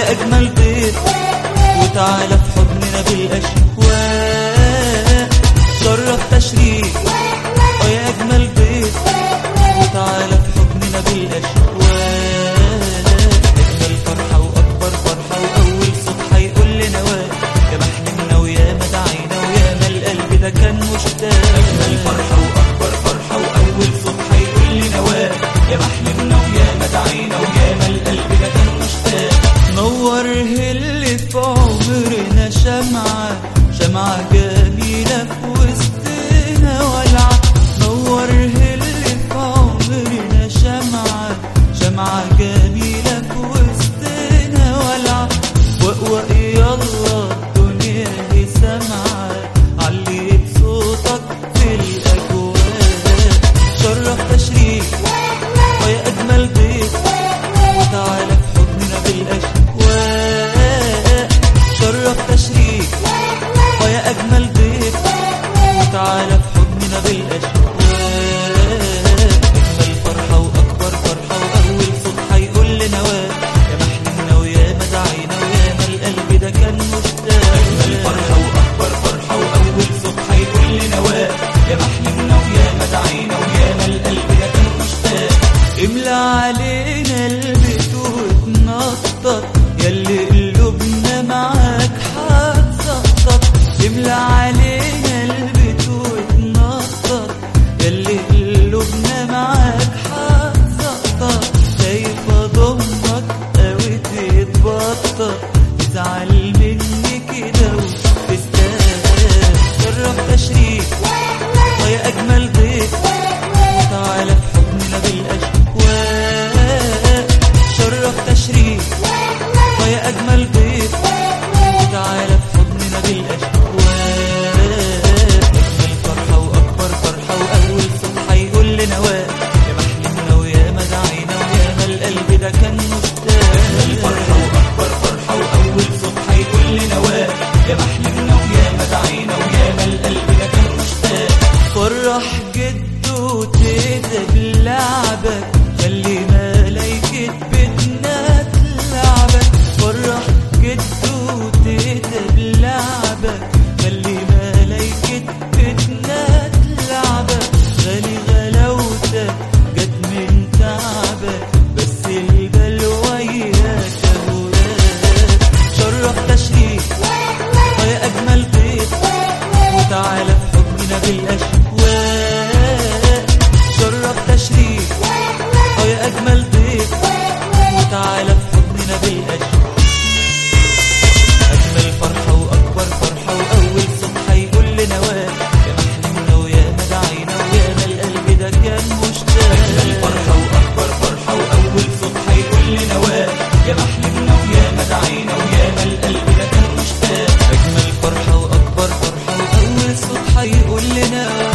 ويا أجمل ضيف وتعالى في حضننا بالأشواق. شرف تشريف ويا أجمل ضيف وتعالى في حضننا بالأشواق. أجمل فرحة وأكبر فرحة وأول صوت هيقول لنا واه يا محلمنا ويا ما دعينا ويا ما القلب ده كان مشتاق. أجمل فرحة وأكبر فرحة وأول صوت هيقول لنا واه يا محلمنا ويا ما دعينا ويا ما القلب ده كان مشتاق. نور اللي في عمرنا شمعة شمعة جميلة في وسطنا ولعة. نور اللي في عمرنا شمعة شمعة جميلة في وسطنا ولعة. وقوق يلا الدنيا دي سمعة علي بصوتك في الأجواء. شرف تشريف ويا أجمل ضيف وتعالى في حضننا بالأشواق. شرف تشريف ويا أجمل ضيف وتعالى في حضننا بالأشواق. أجمل فرحة وأكبر فرحة وأول صوت هيقول لنا واه يا محلمنا ويا ما دعينا ويا ما القلب ده كان مشتاق. أجمل فرحة وأكبر فرحة وأول صوت هيقول لنا واه يا محلمنا ويا ما دعينا ويا ما القلب ده كان مشتاق. املى علينا البيت وتنطط ياللي قلوبنا معاك هتسقط. املى علينا البيت وتنطط ياللي قلوبنا معاك هتسقط. خايفة ضمك أوي تتبطط تزعل مني كده وتستاهل. شرف تشريف ويا أجمل ضيف وتعالى في حضننا بالأشواق. شرف تشريف ويا أجمل ضيف وتعالى في حضننا بالأشواق. أجمل فرحة وأكبر فرحة وأول صوت هيقول لنا واه يا محلمنا ويا ما دعينا ويا ما القلب ده كان مشتاق. أجمل فرحة وأكبر فرحة وأول صوت هيقول لنا واه يا محلمنا ويا ما دعينا ويا ما القلب ده كان مشتاق. فرح جده وتيتا بلعبك خلي ملايكة بيتنا تلعبك. فرح جده وتيتا بلعبك خلي ملايكة بيتنا تلعبك. غالي غلاوتك جت من تعبك بس البلوى وياك أهواك. شرف تشريف ويا أجمل ضيف وتعالى في حضننا بالأشواق. شرف تشريف ويا أجمل ضيف وتعالى في حضننا بالأشواق. أجمل فرحة وأكبر فرحة وأول صوت هيقول لنا واه يا محلمنا ويا ما دعينا ويا ما القلب ده كان مشتاق. أجمل فرحة وأكبر فرحة وأول صوت هيقول لنا واه يا محلمنا ويا ما دعينا ويا ما القلب ده كان مشتاق. أجمل فرحة وأكبر فرحة وأول صوت هيقول لنا